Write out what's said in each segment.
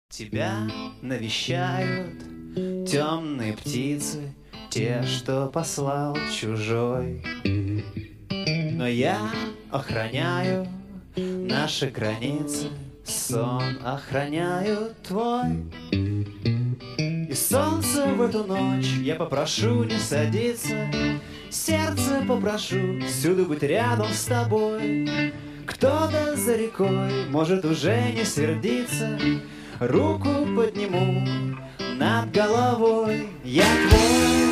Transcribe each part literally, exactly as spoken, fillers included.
Тебя навещают темные птицы, те, что послал чужой. Но я охраняю наши границы, сон охраняю твой. И солнце в эту ночь я попрошу не садиться, сердце попрошу всюду быть рядом с тобой. Кто-то за рекой может уже не сердиться, руку подниму над головой, я твой.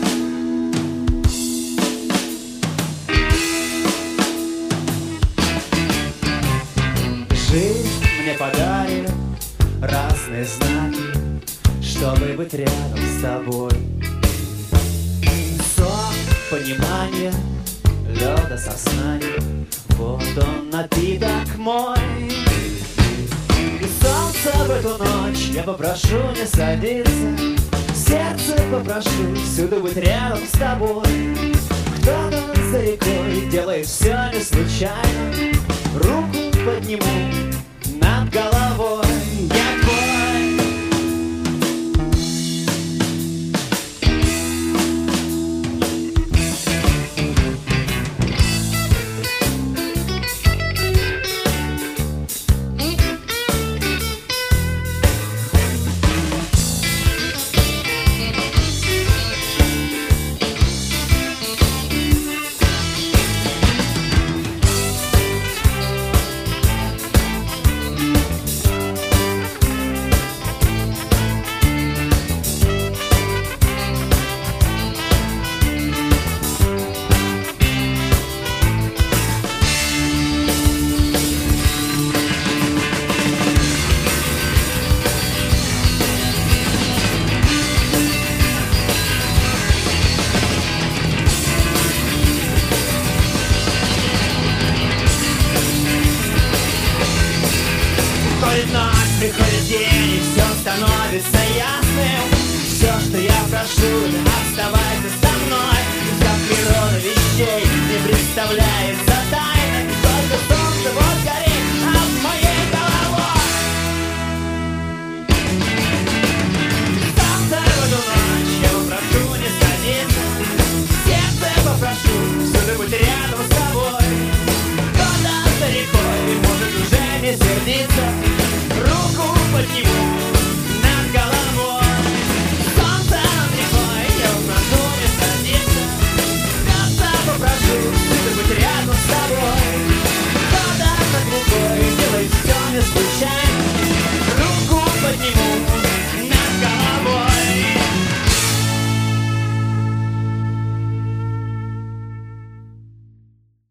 Жизнь мне подарит разные знаки, чтобы быть рядом с тобой. Сон, понимание, лёда сознания, вот он напиток мой. И солнце в эту ночь я попрошу не садиться, сердце попрошу всюду быть рядом с тобой. Кто-то за рекой делает все не случайно, руку подниму над головой, я твой. Приходит день, и все становится ясным. Все, что я прошу,